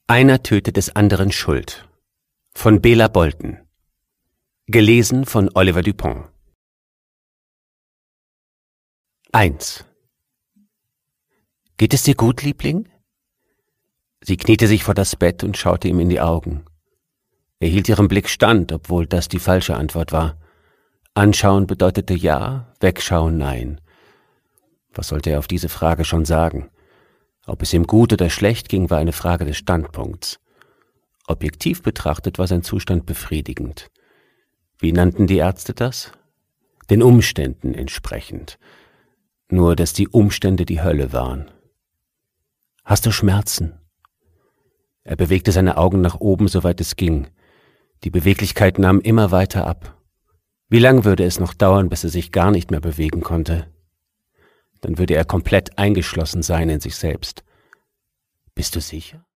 Einer tötet des anderen Schuld von Bela Bolten. Gelesen von Oliver Dupont. 1. »Geht es dir gut, Liebling?« Sie kniete sich vor das Bett und schaute ihm in die Augen. Er hielt ihrem Blick stand, obwohl das die falsche Antwort war. Anschauen bedeutete ja, wegschauen nein. Was sollte er auf diese Frage schon sagen? Ob es ihm gut oder schlecht ging, war eine Frage des Standpunkts. Objektiv betrachtet war sein Zustand befriedigend. Wie nannten die Ärzte das? Den Umständen entsprechend. Nur, dass die Umstände die Hölle waren. »Hast du Schmerzen?« Er bewegte seine Augen nach oben, soweit es ging. Die Beweglichkeit nahm immer weiter ab. Wie lang würde es noch dauern, bis er sich gar nicht mehr bewegen konnte? Dann würde er komplett eingeschlossen sein in sich selbst. »Bist du sicher?«